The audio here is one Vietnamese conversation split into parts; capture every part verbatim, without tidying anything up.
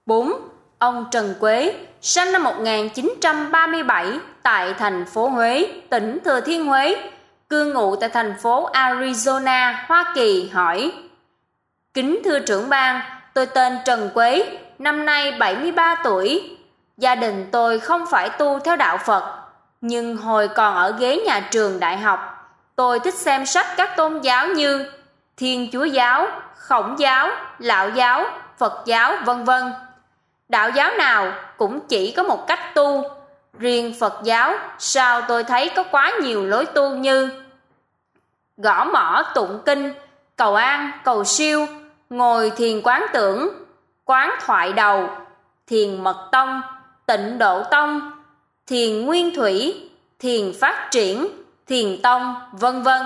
bốn. Ông Trần Quế, sinh năm một nghìn chín trăm ba mươi bảy tại thành phố Huế, tỉnh Thừa Thiên Huế, cư ngụ tại thành phố Arizona, Hoa Kỳ hỏi: Kính thưa trưởng ban, tôi tên Trần Quế, năm nay bảy mươi ba tuổi. Gia đình tôi không phải tu theo đạo Phật, nhưng hồi còn ở ghế nhà trường đại học, tôi thích xem sách các tôn giáo như Thiên Chúa giáo, Khổng giáo, Lão giáo, Phật giáo, vân vân. Đạo giáo nào cũng chỉ có một cách tu. Riêng Phật giáo, sao tôi thấy có quá nhiều lối tu như gõ mõ tụng kinh, cầu an, cầu siêu, ngồi thiền quán tưởng, quán thoại đầu, thiền mật tông, tịnh độ tông, thiền nguyên thủy, thiền phát triển, thiền tông, vân vân.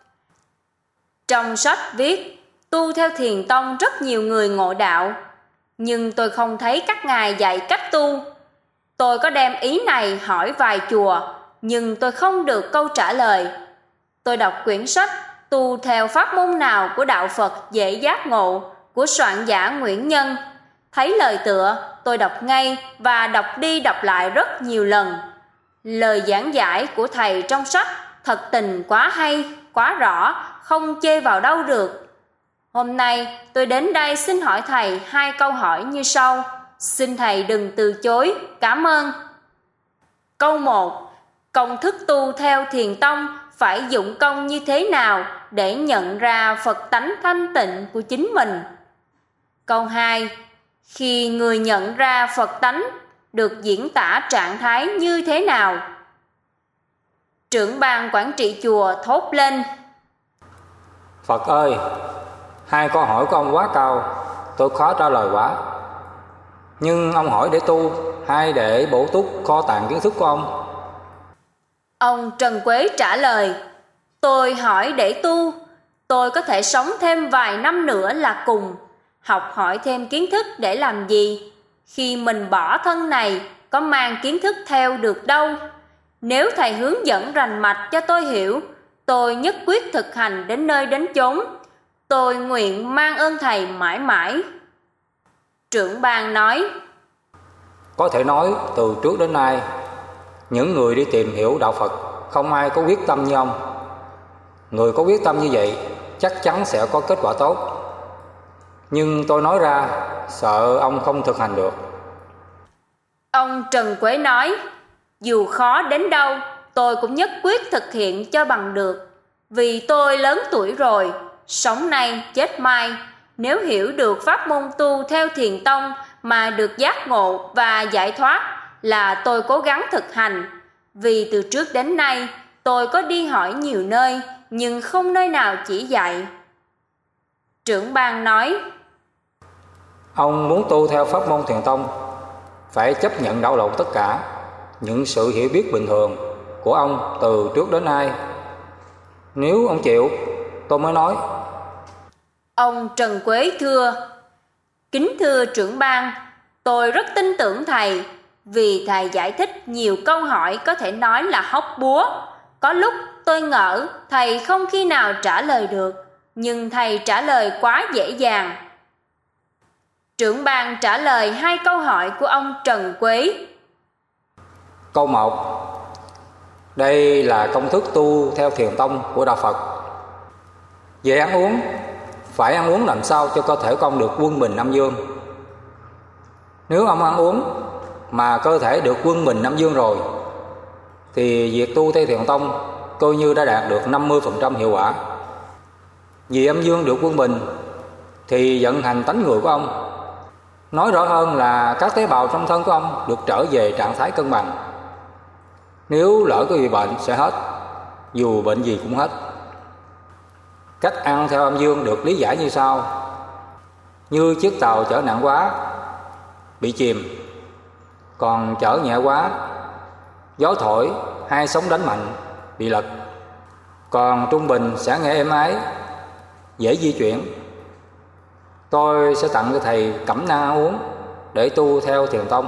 Trong sách viết, tu theo thiền tông rất nhiều người ngộ đạo, nhưng tôi không thấy các ngài dạy cách tu. Tôi có đem ý này hỏi vài chùa, nhưng tôi không được câu trả lời. Tôi đọc quyển sách Tu theo pháp môn nào của đạo Phật dễ giác ngộ của soạn giả Nguyễn Nhân. Thấy lời tựa, tôi đọc ngay và đọc đi đọc lại rất nhiều lần. Lời giảng giải của thầy trong sách thật tình quá hay, quá rõ, không chê vào đâu được. Hôm nay tôi đến đây xin hỏi thầy hai câu hỏi như sau. Xin thầy đừng từ chối, cảm ơn. Câu một. Công thức tu theo thiền tông phải dụng công như thế nào để nhận ra Phật tánh thanh tịnh của chính mình? Câu hai. Khi người nhận ra Phật tánh được diễn tả trạng thái như thế nào? Trưởng ban quản trị chùa thốt lên: Phật ơi, hai câu hỏi của ông quá cao, tôi khó trả lời quá. Nhưng ông hỏi để tu hay để bổ túc kho tàng kiến thức của ông? Ông Trần Quế trả lời: Tôi hỏi để tu. Tôi có thể sống thêm vài năm nữa là cùng. Học hỏi thêm kiến thức để làm gì? Khi mình bỏ thân này, có mang kiến thức theo được đâu. Nếu thầy hướng dẫn rành mạch cho tôi hiểu, tôi nhất quyết thực hành đến nơi đến chốn. Tôi nguyện mang ơn thầy mãi mãi. Trưởng ban nói: Có thể nói từ trước đến nay, những người đi tìm hiểu đạo Phật không ai có quyết tâm như ông. Người có quyết tâm như vậy chắc chắn sẽ có kết quả tốt. Nhưng tôi nói ra sợ ông không thực hành được. Ông Trần Quế nói: Dù khó đến đâu, tôi cũng nhất quyết thực hiện cho bằng được. Vì tôi lớn tuổi rồi, sống nay chết mai. Nếu hiểu được pháp môn tu theo thiền tông mà được giác ngộ và giải thoát là tôi cố gắng thực hành. Vì từ trước đến nay tôi có đi hỏi nhiều nơi, nhưng không nơi nào chỉ dạy. Trưởng ban nói: Ông muốn tu theo pháp môn thiền tông, phải chấp nhận đảo lộn tất cả những sự hiểu biết bình thường của ông từ trước đến nay. Nếu ông chịu, tôi mới nói. Ông Trần Quế thưa: Kính thưa trưởng ban, tôi rất tin tưởng thầy, vì thầy giải thích nhiều câu hỏi có thể nói là hóc búa. Có lúc tôi ngỡ thầy không khi nào trả lời được, nhưng thầy trả lời quá dễ dàng. Trưởng ban trả lời hai câu hỏi của ông Trần Quế. Câu một. Đây là công thức tu theo thiền tông của đạo Phật. Về ăn uống, phải ăn uống làm sao cho cơ thể của ông được quân bình âm dương. Nếu ông ăn uống mà cơ thể được quân bình âm dương rồi, thì việc tu theo thiền tông coi như đã đạt được năm mươi phần trăm hiệu quả. Vì âm dương được quân bình thì vận hành tánh người của ông, nói rõ hơn là các tế bào trong thân của ông được trở về trạng thái cân bằng. Nếu lỡ có bị bệnh sẽ hết, dù bệnh gì cũng hết. Cách ăn theo âm dương được lý giải như sau. Như chiếc tàu chở nặng quá bị chìm, còn chở nhẹ quá, gió thổi hay sóng đánh mạnh bị lật, còn trung bình sẽ nghe êm ái, dễ di chuyển. Tôi sẽ tặng cho thầy cẩm nang ăn uống để tu theo thiền tông.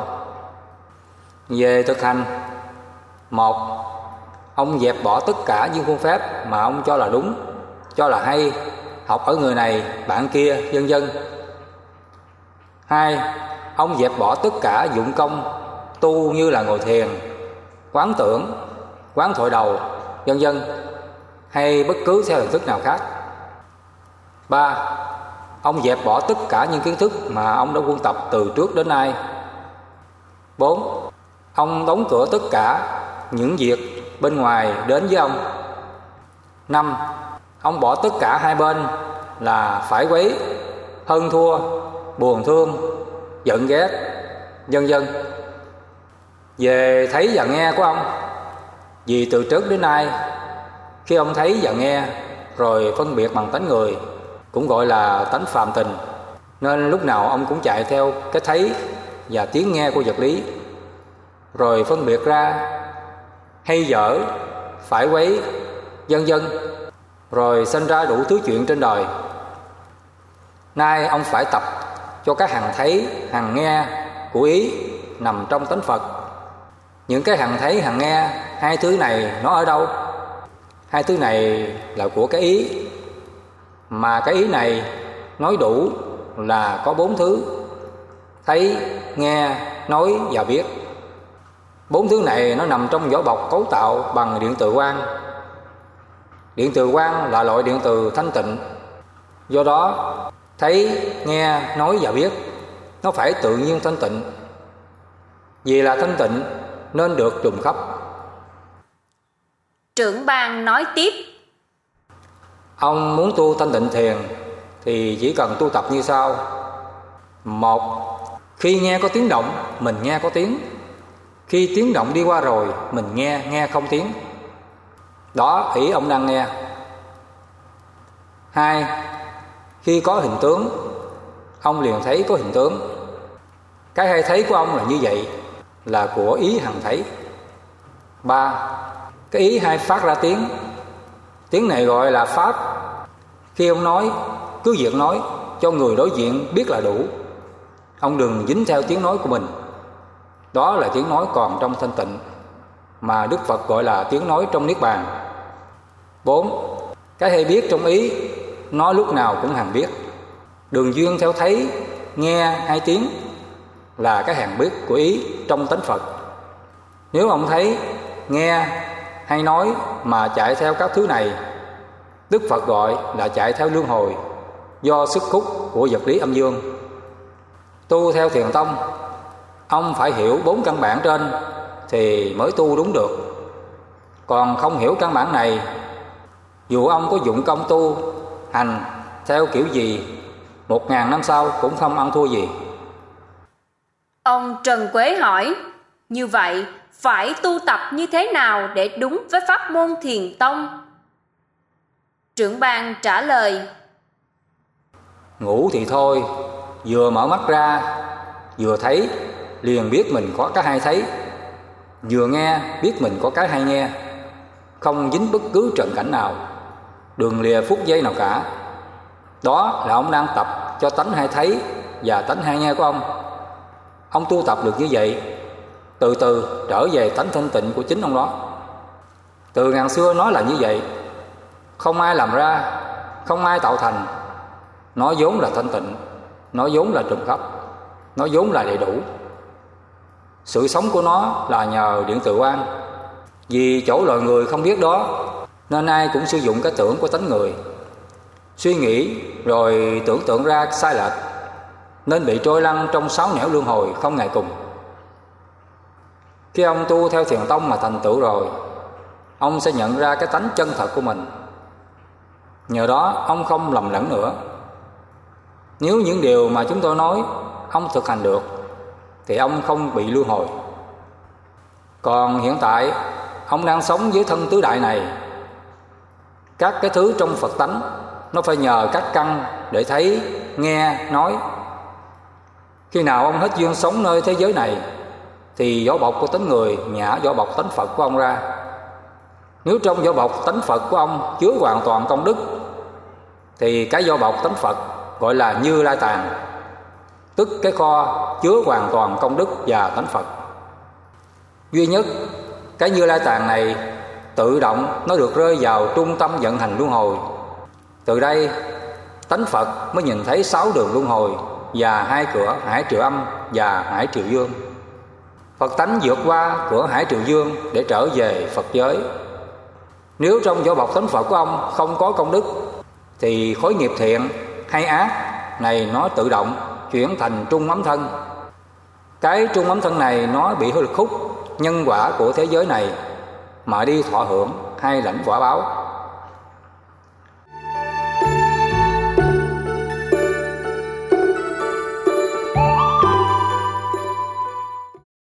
Về thực hành, một, ông dẹp bỏ tất cả những phương pháp mà ông cho là đúng, cho là hay, học ở người này, bạn kia, vân vân. Hai, ông dẹp bỏ tất cả dụng công tu như là ngồi thiền, quán tưởng, quán thổi đầu, vân vân, hay bất cứ theo hình thức nào khác. Ba, ông dẹp bỏ tất cả những kiến thức mà ông đã quân tập từ trước đến nay. Bốn, ông đóng cửa tất cả những việc bên ngoài đến với ông. Năm, ông bỏ tất cả hai bên là phải quấy, hơn thua, buồn thương, giận ghét, vân vân. Về thấy và nghe của ông, vì từ trước đến nay khi ông thấy và nghe rồi phân biệt bằng tánh người, cũng gọi là tánh phàm tình, nên lúc nào ông cũng chạy theo cái thấy và tiếng nghe của vật lý, rồi phân biệt ra hay dở, phải quấy, vân vân, rồi sinh ra đủ thứ chuyện trên đời. Nay ông phải tập cho các hằng thấy, hằng nghe của ý nằm trong tánh Phật. Những cái hằng thấy, hằng nghe, hai thứ này nó ở đâu? Hai thứ này là của cái ý, mà cái ý này nói đủ là có bốn thứ: thấy, nghe, nói và biết. Bốn thứ này nó nằm trong vỏ bọc cấu tạo bằng điện từ quang. Điện từ quang là loại điện từ thanh tịnh. Do đó thấy, nghe, nói và biết nó phải tự nhiên thanh tịnh. Vì là thanh tịnh nên được trùm khắp. Trưởng ban nói tiếp: ông muốn tu thanh tịnh thiền thì chỉ cần tu tập như sau. Một, khi nghe có tiếng động, mình nghe có tiếng. Khi tiếng động đi qua rồi, mình nghe, nghe không tiếng. Đó ý ông đang nghe. Hai, khi có hình tướng, ông liền thấy có hình tướng. Cái hay thấy của ông là như vậy, là của ý hằng thấy. Ba, cái ý hay phát ra tiếng. Tiếng này gọi là pháp. Khi ông nói, cứ việc nói cho người đối diện biết là đủ. Ông đừng dính theo tiếng nói của mình. Đó là tiếng nói còn trong thanh tịnh, mà Đức Phật gọi là tiếng nói trong Niết Bàn. Bốn, cái hay biết trong ý, nói lúc nào cũng hằng biết. Đừng duyên theo thấy, nghe hai tiếng, là cái hằng biết của ý trong tánh Phật. Nếu ông thấy, nghe hay nói mà chạy theo các thứ này, Đức Phật gọi là chạy theo luân hồi, do sức hút của vật lý âm dương. Tu theo Thiền tông, ông phải hiểu bốn căn bản trên thì mới tu đúng được. Còn không hiểu căn bản này, dù ông có dụng công tu hành theo kiểu gì, một ngàn năm sau cũng không ăn thua gì. Ông Trần Quế hỏi: như vậy phải tu tập như thế nào để đúng với pháp môn Thiền tông? Trưởng ban trả lời: ngủ thì thôi, vừa mở mắt ra, vừa thấy liền biết mình có cái hay thấy, vừa nghe biết mình có cái hay nghe, không dính bất cứ trận cảnh nào, đừng lìa phút giây nào cả. Đó là ông đang tập cho tánh hay thấy và tánh hay nghe của ông. Ông tu tập được như vậy, từ từ trở về tánh thanh tịnh của chính ông đó. Từ ngàn xưa nói là như vậy, không ai làm ra, không ai tạo thành. Nó vốn là thanh tịnh, nó vốn là trùm khắp, nó vốn là đầy đủ. Sự sống của nó là nhờ điện từ quang. Vì chỗ loài người không biết đó, nên ai cũng sử dụng cái tưởng của tánh người, suy nghĩ rồi tưởng tượng ra sai lệch, nên bị trôi lăn trong sáu nẻo luân hồi không ngày cùng. Khi ông tu theo Thiền tông mà thành tựu rồi, ông sẽ nhận ra cái tánh chân thật của mình. Nhờ đó ông không lầm lẫn nữa. Nếu những điều mà chúng tôi nói ông thực hành được thì ông không bị luân hồi. Còn hiện tại ông đang sống với thân tứ đại này. Các cái thứ trong Phật tánh nó phải nhờ các căn để thấy, nghe, nói. Khi nào ông hết duyên sống nơi thế giới này thì vỏ bọc của tánh người nhả vỏ bọc tánh Phật của ông ra. Nếu trong vỏ bọc tánh Phật của ông chứa hoàn toàn công đức thì cái vỏ bọc tánh Phật gọi là Như Lai Tạng, tức cái kho chứa hoàn toàn công đức và tánh Phật. Duy nhất cái Như Lai Tạng này tự động nó được rơi vào trung tâm vận hành luân hồi. Từ đây tánh Phật mới nhìn thấy sáu đường luân hồi và hai cửa hải triều âm và hải triều dương. Phật tánh vượt qua cửa hải triều dương để trở về Phật giới. Nếu trong vỏ bọc thánh Phật của ông không có công đức thì khối nghiệp thiện hay ác này nó tự động chuyển thành trung ấm thân. Cái trung ấm thân này nó bị hư lực hút nhân quả của thế giới này mà đi thọ hưởng hay lãnh quả báo.